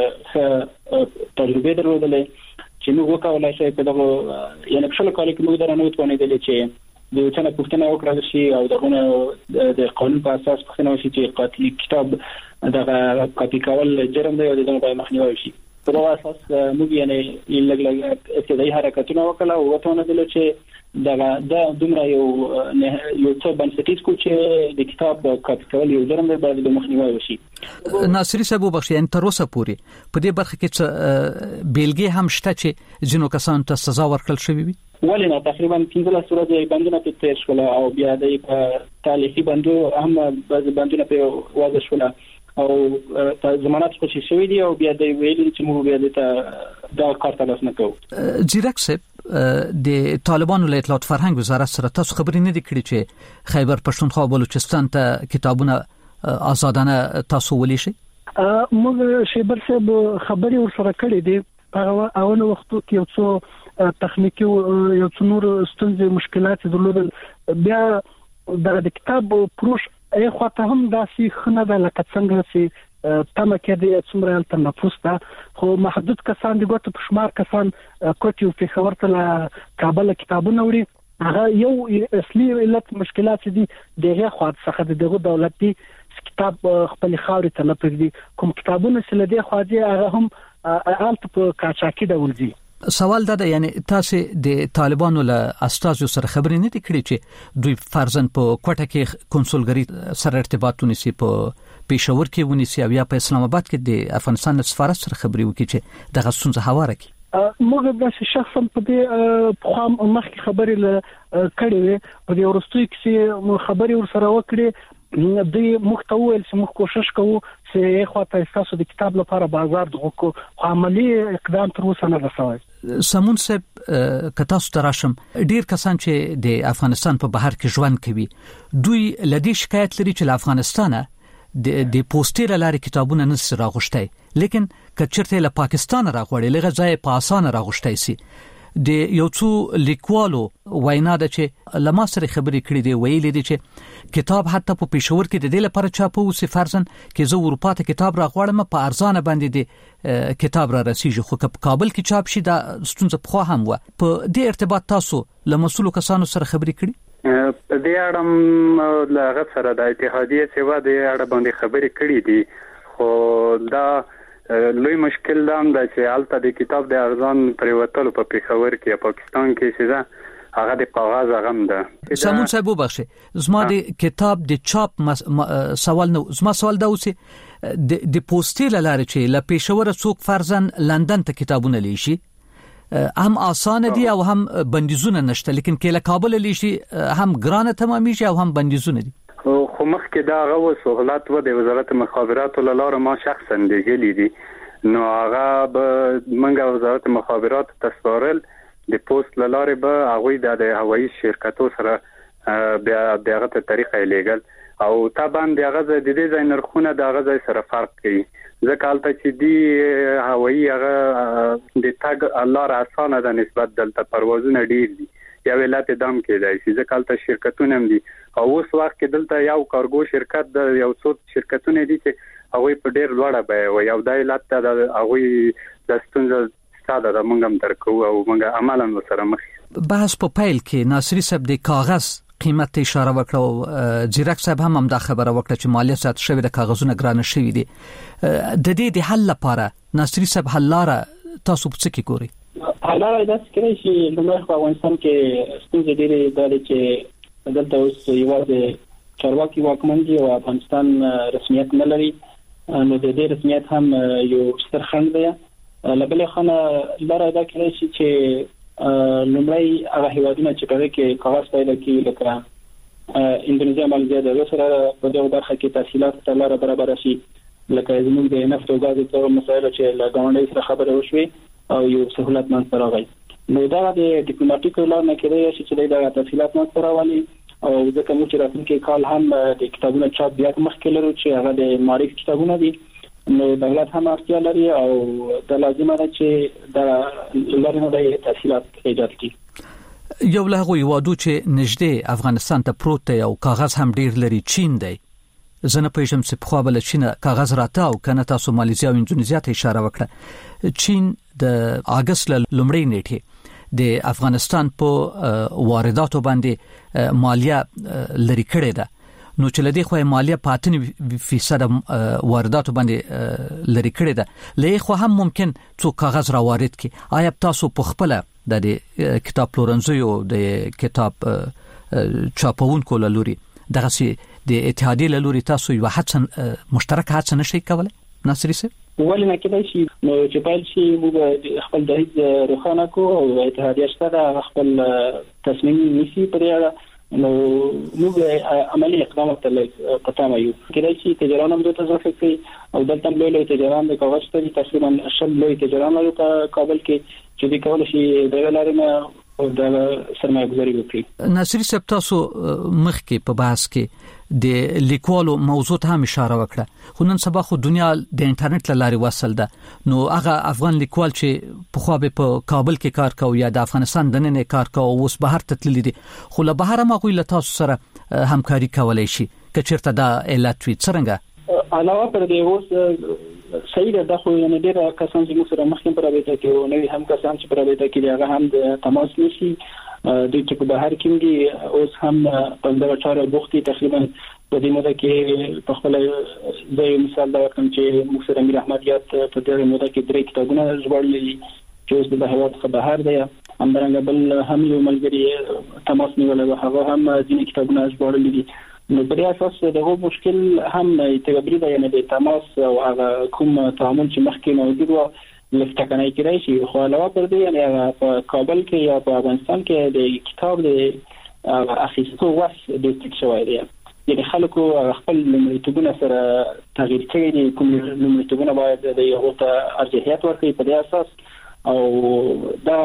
[SPEAKER 14] ډېر تجربه درلودلې چې موږ وکولای شو په دغه یعنی په شل کال کې موږ درنه وتوانېدل چې د چانه پښتنه وکړل شي او دغه د قانون په اساس پښتنه شي چې قاتل کتاب دغه کاپی کول جرم دی او دغه په مخنیوي شي. په دغه اساس موږ یعنی لږ لږ ابتدایي حرکتونه وکړو او وتوانېدل چې دغه د دومره یو یو څه بنسټیز کو چې د کتاب کاپی کول یو جرم دی باید د مخنیوي شي.
[SPEAKER 10] ناصری صاحب بخښي ان تر اوسه پورې په دې برخه کې بیلګې هم شته چې جنو کسان ته سزا ورکړل شوې وي.
[SPEAKER 14] ولې نه تقریبا پنځه ورځې بندونه په تیر شول او بیا د تاریخي بندو هم بعض بندونه په واضح شول او ضمانت خو شوی دی او بیا د ویل چې موږ بیا د دا کار تاسو نه کوو.
[SPEAKER 10] جیرک صاحب د طالبانو له اطلاعات فرهنګ وزارت سره تاسو خبرې نه دي کړې چې خیبر پښتونخوا بلوچستان ته کتابونه آزادانه تاسو ولې شي؟
[SPEAKER 2] موږ شیبر صاحب خبرې ورسره کړې دي په اول وختو کې یو څو تخنیکی یو څو نور ستونزې مشکلات درلودل بیا د کتاب پروش ای خواته هم داسې خنه ده لکه څنګه چې تمه کې د څومره تنفس ده خو محدود کسان دي ګوت په شمار کسان کوټیو په خبر ته کابل کتابونه وړي هغه یو اصلي علت مشکلات دي دغه خواته څخه دغه دولت دي کتاب خپل خاورې ته نه پرېږدي کوم کتابونه چې لدی خواجه هغه هم آلت په کاچاکی ډول دي.
[SPEAKER 10] سوال دا ده یعنی تاسو د طالبانو له استازو سره خبرې نه دي کړې چې دوی فرضاً په کوټه کې کنسولګری سره ارتباط ونیسي په پېښور کې ونیسي او یا په اسلام آباد کې د افغانستان سفارت سره خبرې وکړي چې دغه ستونزه هواره کړي؟
[SPEAKER 2] موږ د شخصا په دې په خام مخکې خبرې ل کړې وي په دې ورستوي کې خبرې ور سره وکړي د مختویل چې موږ کوشش کوو چې خواته تاسو د کتاب لپاره بازار دغه عملی اقدام تر اوسه نه رسوي.
[SPEAKER 10] سمون صاحب کتا ستراشم ډیر کسان چې د افغانستان په بهر کې ژوند کوي دوی لدی شکایت لري چې افغانستان د د پوسټر لارې کتابونه نه سره راغشتي لیکن کچرته له پاکستان راغوړي لږه ځای په اسانه راغشتي سي د یو څو لیکوالو وینا ده چې لما سره خبرې کړې دی ویلې دي چې کتاب حتی په پېښور کې د دې لپاره چاپو سي فرضاً کې زه اروپا ته کتاب راغواړم په ارزانه باندې دی کتاب را رسیږي خو په کابل کې چاپ شي دا ستونزه په خو هم و په دې ارتباط تاسو له مسؤلو کسانو سره خبرې کړې؟
[SPEAKER 15] په دې اړه له غږ سره د اتحادیې سیوا د اړه باندې خبرې کړې دي خو دا لوی مشکل دا هم ده چې الته د کتاب د ارزان پریوتلو په پېښور کې پاکستان کې چې هغه د کاغذ غم ده.
[SPEAKER 10] سمون صاحب وبخښه زما د کتاب د چاپ سوال نو زما سوال دا اوسه د د پوسټر لاره چې ل پېښور څوک فرضاً لندن ته کتابونه لیشي هم آسان دي او هم بندیزونه نشته لیکن کله کابل لیشي هم ګرانه تمامي شي او هم بندیزونه دي.
[SPEAKER 15] خو مخکې دا غو سہولت و د وزارت مخابرات ولاره ما شخصا دیګلی دي نو هغه به منګه وزارت مخابرات تسپارل د پوسټ لاره به هغه د هوایي شرکتو سره بیا دغه ته طریقې لګل او طبعا دغه د دې ځای نرخونه دغه ځای سره فرق کوي ځکه البته چې دی هوایي هغه د تاګ لاره اسانه ده نسبت دلته پروازونه ډیر دي یا ولایت دام کې دی چې ځکه البته شرکتونه هم دي او اوس وخت کې دلته یو کارګو شرکت د یو څو شرکتونه دي چې هغه په ډیر لوړه به او یو دای لاته د هغه د ستونزه ساده د مونږ هم درکو او مونږ عملاً وسره مخ
[SPEAKER 10] بحث په پیل کې ناصری صاحب د کاغذ قیمت اشاره وکړه جیرک صاحب هم هم دا خبره وکړه چې مالیه سات شوی د کاغذونو ګرانه شوی دي د دې د حل لپاره ناصری صاحب حل لاره تاسو په څه کې ګوري؟
[SPEAKER 14] حالا دا څنګه چې لمړ په افغانستان کې ستونزې ډېرې دي چې دلته اوس یوازې چارواکي واکمن دي او افغانستان رسمیت نه لري نو د دې رسمیت هم یو ستر خنډ دی. لبلې خانه لاره دا کړی چې لمړی هغه هیوادونه چې په کې کاغذ پیدا کوي لکه اندونیزیا مالزیا د سره په دغه برخه کې تحصیلات ته لاره برابر شي لکه زموږ د نفت او غاز په مسایلو چې له ګاونډي سره خبرې وشوي او یو سہولت منځ راغی نو دا د ډیپلوماټیک لار نه کېدای شي چې دا تفصیلات نه راوړي او ځکه موږ راتلونکي کال هم د کتابونو چاپ بیا مخکې لرو چې هغه د معرفت کتابونه دي نو دولت هم اړتیا لري او د لازمه ده چې د لارنه د تفصیلات ایجاد کړي.
[SPEAKER 10] یو له هغه یوادو چې نږدې افغانستان ته پروت دی او کاغذ هم ډیر لري چین دی. زنه پېژم چې په خوا بل چین کاغذ راته او کنه تاسو ماليزیا او اندونیزیا ته اشاره وکړه. چین د اگست لومړۍ نیټه د افغانستان په وارداتو باندې مالیه لري کړې ده نو چې لدی خو مالیه په اتنه فیصد وارداتو باندې لري کړې ده لې خو هم ممکن څو کاغذ را وارد کی. آیا تاسو په خپل د کتاب پلورنځي او د کتاب چاپونکو لوري دغه سي د اتحادیه لوري تاسو یو هڅه مشترک هڅه نشئ کولای ناصری سره
[SPEAKER 14] ولې نه کېدای شي نو چې پیل شي موږ خپل دریځ روښانه کو او اتحادیه شته خپل تصمیم نیسي پر اړه نو موږ عملی اقدامات ته قطعا یو کېدای شي تجاران هم دوی ځکه کوي او دلته له تجاران د کاغذ ته تقریبا شل لوی تجاران له کابل کې چې د کول شي د لارې او د سرمایه گذاري وکړي.
[SPEAKER 10] ناصری صاحب تاسو مخکې په بحث کې د لیکوالو موضوع ته هم اشاره وکړه خو نن سبا خو دنیا د انټرنیټ لارې وصل ده نو هغه افغان لیکوال چې په خو به په کابل کې کار کوي یا د افغانستان د نن کار کوي اوس بهر تتللی دي خو له بهر ما کوي له تاسو سره همکاري کولای شي کچرته دا علت وي څنګه
[SPEAKER 14] علاوه پر دې اوس صحیح ده خو یعنی ډیر کسان چې موږ سره مخکې پر رابطه کې او نوې هم کسان چې پر رابطه کې هغه هم د تماس نشي د چې په بهر کې دي اوس هم په دغه چاره بوختي تقریبا په دې موده کې په خپل ځای مثال دا کوم چې موږ سره امیر احمدیات په دې موده کې درې کتابونه ژباړلي چې اوس د هواد څخه بهر دی همدارنګه بل هم یو ملګری تماس نیولای و هغه هم ځینې کتابونه ژباړلي دي نو په دې اساس دغه مشکل هم تګبري دی یعنی د تماس او هغه کوم تعامل چې مخکې موجود و لفته کنای کېدای شي خو علاوه پر دې یعنی په کابل کې یا په افغانستان کې د کتاب د اخیستو وس د تک شوی دی یعنی خلکو خپل لمړیتونه سره تغییر کړي دي کوم لمړیتونه باید د یو ته ارجحیت ورکړي په دې اساس او دا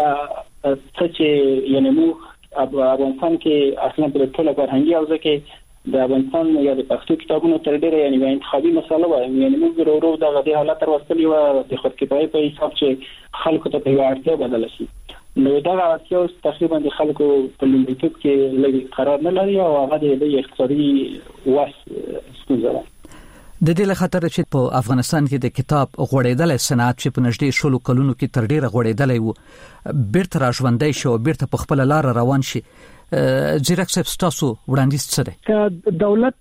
[SPEAKER 14] چې یعنی موږ افغانستان کې اصلا په ټوله فرهنګي اوزه کې د افغانستان یا د پښتو کتابونو تر ډیره یعنی انتخابي مسله و یعنی موږ ورو ورو د غدي حالت تر وستلی و د خود کفایي په حساب چې خلکو ته په اړتیا بدل شي نو دا اړتیا تقریبا د خلکو په لومړیتوب کې لږ قرار نه لري او هغه د اقتصادي واس ستونزه ده.
[SPEAKER 10] د دې له خاطر چې په افغانستان کې د کتاب غوړېدل صنعت چې په نږدې شلو کلونو کې تر ډیره غوړېدلې و بیرته راژوندۍ شو بیرته په خپل لار روان شي زیرک صاحب تاسو وړاندیز څه دی؟
[SPEAKER 2] دولت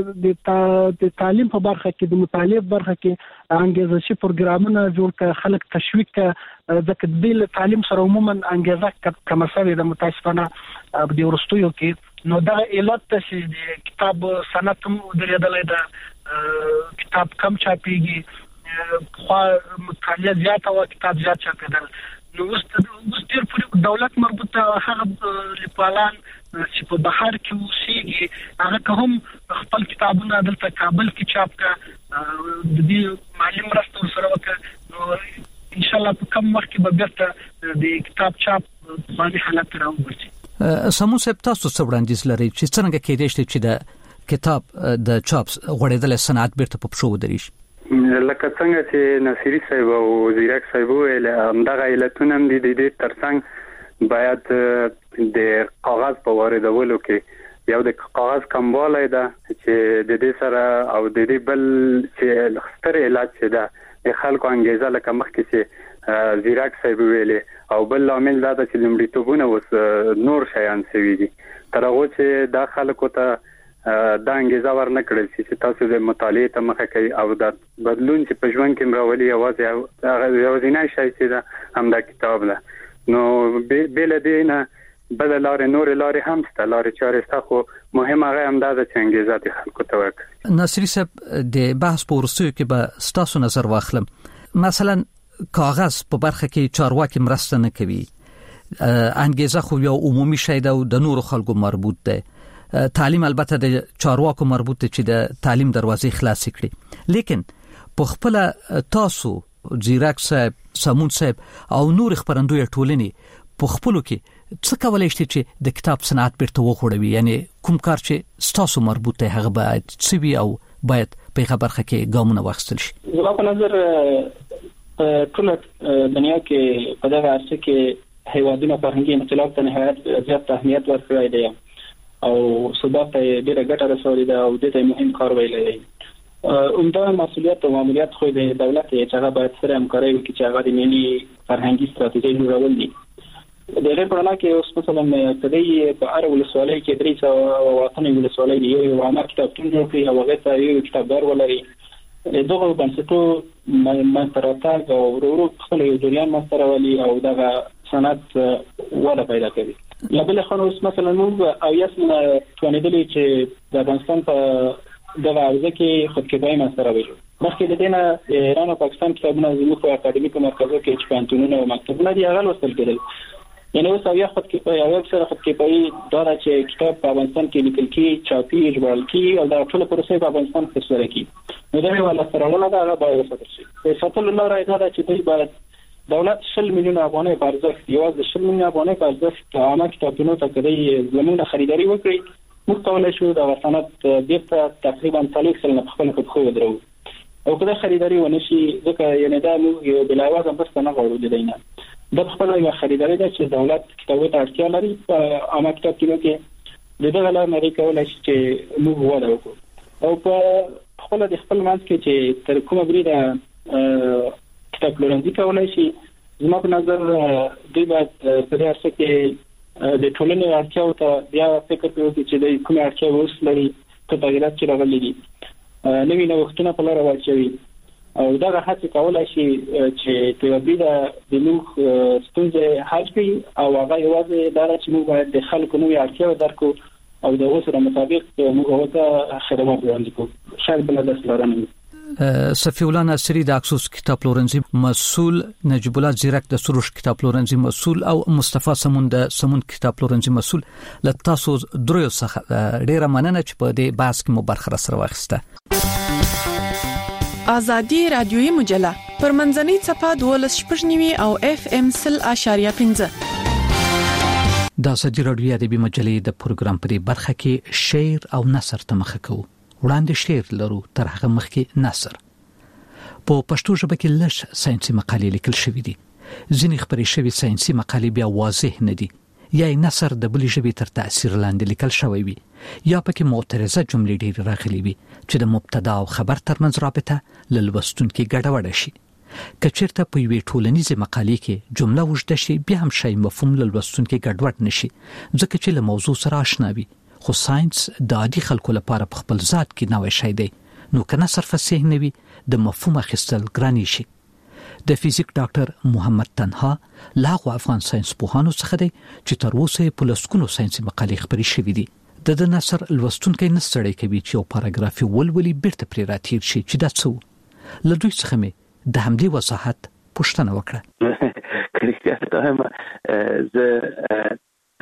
[SPEAKER 2] د تعلیم په برخه کې د مطالعه برخه کې انګیزشي پروګرامونه جوړ کړي خلک تشویق کړي ځکه د تعلیم سره عموما انګیزه کم شوی د متاسفانه د ورستیو کې نو دا علت چې د کتاب صنعت هم درېدلې ده کتاب کم چاپیږي خو مطالعه زیاته او کتاب زیات چاپیدل نو اوس ډېر پورې دولت مربوطه هغه لیکوالان چې په بهر کې اوسېږي هغه کوم خپل کتابونه دلته کابل کې چاپ کړه د دې مالی مرسته سره وکړه نو ان شاء الله په کوم وخت کې به بیرته د کتاب چاپ باندې حالت راوړي.
[SPEAKER 10] سمو صاحب تاسو څه وړاندیز لرئ چې څنګه کېدای شي چې د کتاب د چاپ غوړېدل صنعت بیرته په پښو ودرېږي؟
[SPEAKER 15] لکه څنګه چې نصیری صاحب او زیرک صاحب ویل همدغه علتونه هم دي د دې ترڅنګ باید د کاغذ په واردولو کې یو د کاغذ کموالی ده چې د دې سره او د دې بل چې ستر علت چې ده د خلکو انګیزه لکه مخکې چې زیرک صاحب ویل او بل عامل دا چې لومړیتوبونه اوس نور شیان سوي دي تر هغه چې دا خلکو ته دا انګیزه ورنه کړل چې تاسو د مطالعه ته مخه کوي او د بدلون چې په ژوند کې مراولي یوازې هغه یوازینی شی چې دا هم د کتاب ده نو بل دې نه بل لارې نور لارې هم ست لارې چارې ست خو مهمه هغه هم ده چې انګیزه د خلکو ته ورکړي.
[SPEAKER 10] نصری صاحب د بحث په ورسوي کې به ستاسو نظر واخلم مثلا کاغذ په برخه کې چارواکي مرسته نه کوي انګیزه خو یو عمومي شی ده او د نور خلکو مربوط ده تعلیم البته د چارواکو مربوط دی چې د تعلیم دروازې خلاص کړي لیکن په خپل تاسو زیرک صاحب سمون صاحب او نور خبرندوی ټولنې په خپلو کې څه کولای شي چې د کتاب صنعت بیرته وغوړوي؟ یعنی کوم کار چې ستاسو مربوط دی هغه باید سوي او باید په هغه برخه کې ګامونه واخیستل شي.
[SPEAKER 14] زما په نظر ټول دنیا کې په دغه عرصه کې هیوادونو فرهنګي انقلاب ته نهایت زیات اهمیت ورکړی دی او ثبات ته ډیره ګټه رسولې ده او د دې مهم کار ویلی دی. عمده مسؤلیت او ماموریت خو د دولت چې هغه باید سره همکاري وکړي چې هغه د ملي فرهنګي ستراتیژي جوړول دي. د دې په اړه کې اوس مثلا کدی په اړه ولسوالۍ کې درې سوه واټنې ولسوالۍ دی یو عامه کتابتون جوړ کړي او هغه ته یو کتابدار ولري. دغه بنسټو منتراتګ او ورو خپل یو جریان مسترولي او دغه صنعت وده پیدا کوي. لا بل خو اوس مثلا موږ او یاسم توانیدلی چې د افغانستان په دغه اوزه کې خودکفایي مسترولي. مخکې د دینه ایران او پاکستان کتابونه زموږ په اکاډمیکو مرکزو کې چې پانتونونه او مکتبونه دي هغه لوستل کېدل. یعنی اوس او یا خودکفایي او سره خودکفایي دا چې کتاب په افغانستان کې لیکل کیږي، چاپي، ژباړل کیږي او دا ټول پروسه په افغانستان کې سره کیږي. نو دا یو ولا سره ولا دا باید وساتل شي. په ساتل لاره دا چې دوی باید دولت شل میلیون افغانۍ په ارزښت یوازې شل میلیون افغانۍ په ارزښت عامه کتابونو ته کړي زموږ خریداري وکړي. موږ کولای شو د صنعت بیرته تقریبا څلور سلنه په خپل خود خو درو او کله خریداري ونشي ځکه یعنی دا موږ بل اواز هم بس نه غواړو د دینه. د خپل یو خریداري ده چې دولت کتابو ته اړتیا لري په عامه کتابونو کې د دغه لار نه کولای شي چې موږ وده وکړو او په خپل د خپل منځ کې چې تر کومه بریده کتاب پلورنځي کولای شي. زما په نظر دوی باید په دې اړه کې د ټولنې اړتیاو ته بیا فکر وکړي چې د کومه اړتیا اوس لري ته تغیرات چې راغلي دي نوې نوښتونه په لاره واچوي او دا هڅه کولای شي چې په دې د موږ ستونزې حل کړي او هغه یوازې دا چې موږ باید د خلکو نوې اړتیا درکو او د اوسره مطابق موږ هغه خدمات وړاندې کوو. شاید بل داس لرنه
[SPEAKER 10] صفی الله ناصری د اکسوس کتاب پلورنځي مسؤل، نجیب الله زیرک د سروش کتاب پلورنځي مسؤل او مصطفی سمون د سمون کتاب پلورنځي مسؤل. ل تاسو درو څخه ډیره مننه چې په دې بحث کې مو برخه سره واخیسته.
[SPEAKER 7] آزادی رادیویی مجله پر منځنۍ صفحه دولس شپږنیوي او اف ام سل اشاریه پنځه.
[SPEAKER 10] د آزادی رادیویی ادبي مجلې د پروګرام په برخه کې شعر او نثر ته مخه کوو. وړاندې شعر لرو تر هغه مخکې نثر. په پښتو ژبه کې لږ ساينسي مقالې لیکل شوې دي. ځینې خبرې شوې ساينسي مقالې بیا واضح نه دي یا نثر د بلې ژبې تر تاثیر لاندې لیکل شوی وي یا پکې معترضه جملې ډېرې راغلي وي چې د مبتدا او خبر ترمنځ رابطه لوستونکو ګډوډه شي. که چیرته په یوې ټولنیزې مقالې کې جمله وجده شي بیا هم شی مفهوم لوستونکو ګډوډ نشي ځکه چې له موضوع سره آشنا وي. خو ساينس د عادي خلکو لپاره په خپل ذات کې نوې شی دی نو کنه صرف فصیح نه وي د مفهوم اخیستل ګرانی شي. د فزیک ډاکټر محمد تنها لاغو افغان ساينس پوهانو څخه دی چې تر اوسه په لسکونو ساينسي مقالې خبرې شوې دي. د د نثر لوستونکو نه ستړي کوي چې یو پاراګراف ولولي بیرته پرې راتیر شي چې دا څه له دوی څخه مې د همدې وضاحت پوښتنه وکړه.
[SPEAKER 16] کلیکه ته هم زه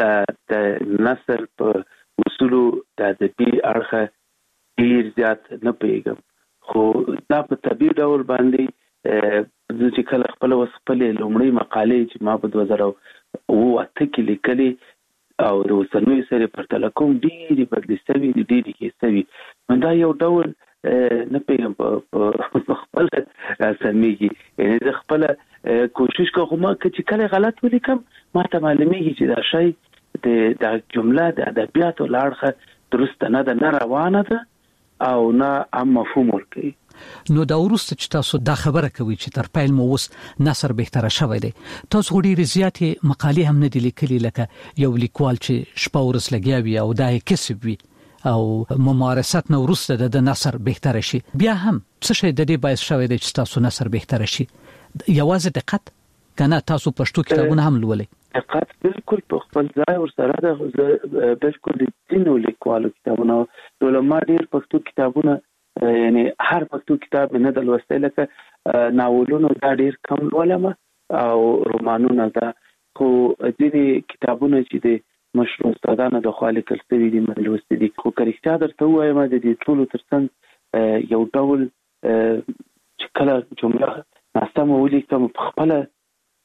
[SPEAKER 16] د نثر په اصولو د ادبي اړخ ډیر زیات نه پیګم خو دا په طبيعي ډول باندې چې کله خپل وسپلې لومړی مقالې چې ما په دوه زره اوه کې لیکلې او د وسنوي سره پر تلکوم ډېری بدلی سوي دي ډېری کې سوي دا یو ډول نه پیغام په خپل سمېږي یعنی زه خپل کوشش کوم چې کله غلط ولیکم ما ته معلومیږي چې دا شی د جمله د ادبیاتو لاړه درست نه ده نه روانه ده او نه هم مفهوم ورکوي.
[SPEAKER 10] نو دا ورسته چې تاسو دا خبره کوي چې تر پیل مو وس نثر بهتره شوی دی تاسو ډېرې زیاتې مقالې هم نه دي لیکلي لکه یو لیکوال چې شپه ورځ لګیا وي او دا یې کسب وي او ممارست نو ورسته د نثر بهتره شي بیا هم څه شی د دې باعث شوی دی چې تاسو نثر بهتره شي یوازې دقت کنه تاسو پښتو کتابونه هم لولئ
[SPEAKER 16] دقت بالکل په خپل ځای ور سره د بالکل د دینو لیکوالو کتابونه ولما ډېر پښتو کتابونه یعنی هر پښتو کتاب نه د لوستل لکه ناولونو دا ډېر کم لولم او رومانونه دا خو ځینې کتابونه چې د مشهور استادانو د خوا لیکل شوي دي مې لوستي دي خو که رښتیا درته ووایم د دې ټولو ترڅنګ یو ډول چې کله جمله ناسمه ولیکم په خپله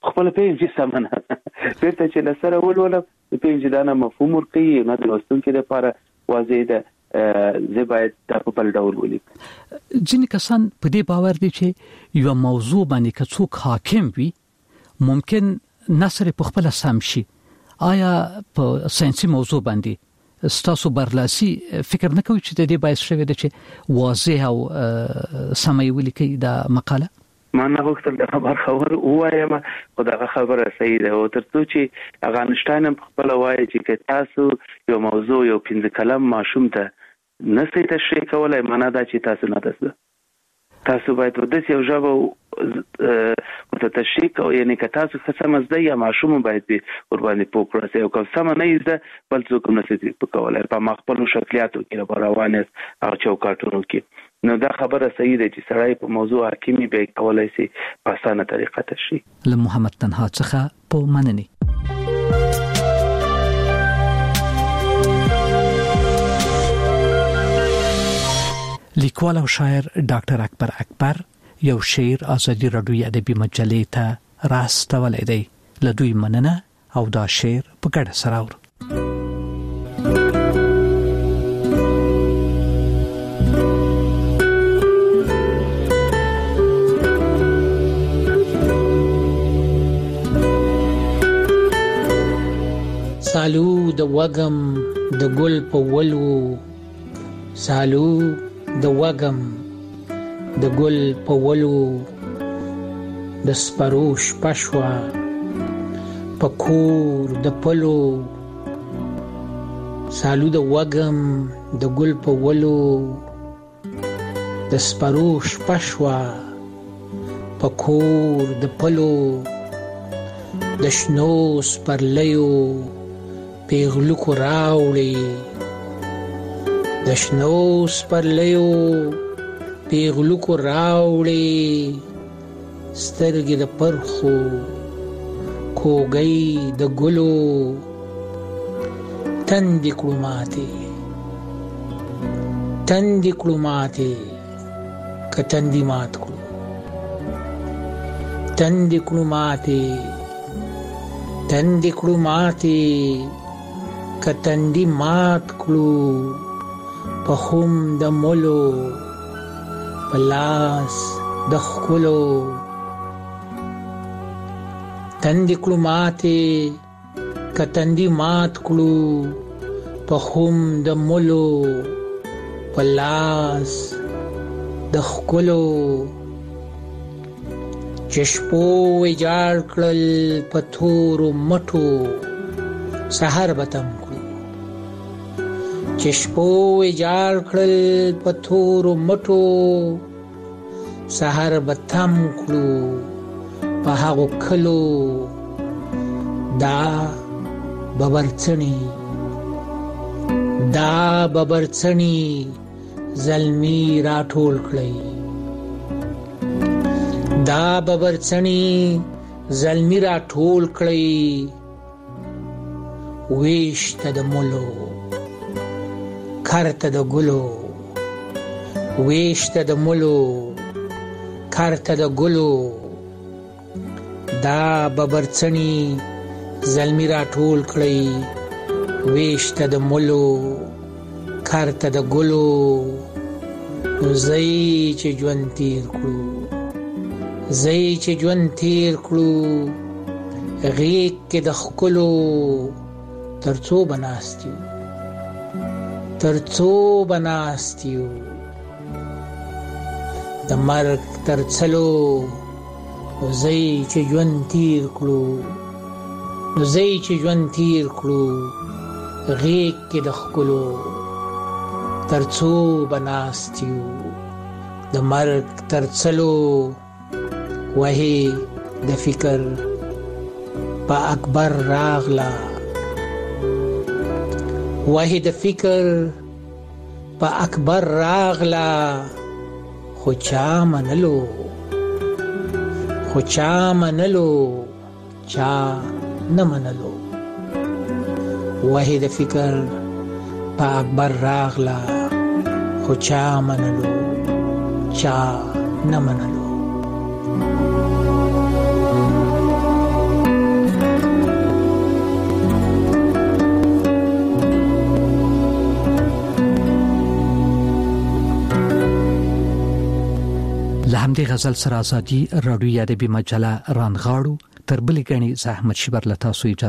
[SPEAKER 16] خپل پیږي سمنه پرته چې لسره ولول پیږي دا نه مفهوم ورکي نه د لوستونکو لپاره واضح ده زه باید د په بل ډول ولیکم.
[SPEAKER 10] ځینې کسان په دې باور دي چې یو موضوع باندې که څوک حاکم وي ممکن نصر په خپل سم شي. آیا په ساينسي موضوع باندې ستاسو برلاسي فکر نه کوي چې د دې باعث شوی دی چې واضح او سمې ولیکي دا مقاله؟
[SPEAKER 16] ما نه غوښتل دا خبر خبر وایم خو دا خبره صحیح ده او ترڅو چې افغانستان په خپل وایي چې تاسو یو موضوع یو پنځه کلم ماشوم ته نسې تشریح کولای معنا دا چې تاسو نه تاسو تاسو باید د دې یو ژبه او ته تشریح کوئ یعنی که تاسو څه سمزده یا ماشوم باید به ور باندې پوکړسي او کوم سم نه یزده بل څوک نه ستې کولای په مخبل شکلیاتو کې روانه او چوکاټونو کې. نو دا خبره صحیح ده چې سړی په موضوع حکیمي به کولای شي په اسانه طریقه تشریح.
[SPEAKER 10] له محمد تنها څخه په مننه. لیکوال او شاعر ډاکټر اکبر اکبر یو شعر ازادي رادیو ادبي مجلې ته راستولې دی. له دوی مننه او دا شعر په ګډه سره اورو.
[SPEAKER 8] سالو د وګم د ګل په ولو سالو د وګم د ګل په ولو د سپروش پښوا پکور د پلو سالو د وګم د ګل په ولو د سپروش پښوا پکور د پلو د شنو سپرلیو پیغلو کو راوړي د شنو سپرلیو پیغلو کو راوړي سترګې د پرخو کوګي د ګلو تندې کړماته تندې کړماته کتندې مات کړو تندې کړماته تندې کړماته کتندې مات کړو په خوم د مولو پلاس د خلو تندې کړو ماته کتندې مات کړو په خوم د مولو پلاس د خلو چشپو وجار کړل پتور مټو سحر بتم چشپو وجار کړل پتور مټو سحر بتم کړو په هغه کلو دا ببرڅنی دا ببرڅنی زلمی راټول کړی دا ببرڅنی زلمی راټول کړی ویشته د مولو کارته د ګلو ویشته د مولو کارته د ګلو دا ببرڅنی زلمی راټول کړی ویشته د مولو کارته د ګلو زئی چې ژوند تیر کړو زئی چې ژوند تیر کړو غیږ کې د خلکو ترڅو بناستیو ترڅو بناستیو د مرګ ترڅلو زئی چې ژوند تیر کړو زئی چې ژوند تیر کړو غیږ کې د خلکو ترڅو بناستیو د مرګ ترڅلو وਹੀ د فکر په اکبر راغلا وਹੀ د فکر په اکبر راغلا خو چا منلو خو چا منلو چا نه منلو وਹੀ د فکر په اکبر راغلا خو چا منلو چا نه منلو
[SPEAKER 10] په همدې غزل سره ازادي رادیو ادبي مجله رانغاړو. تر بلې غني زحمت شبر لتا سوې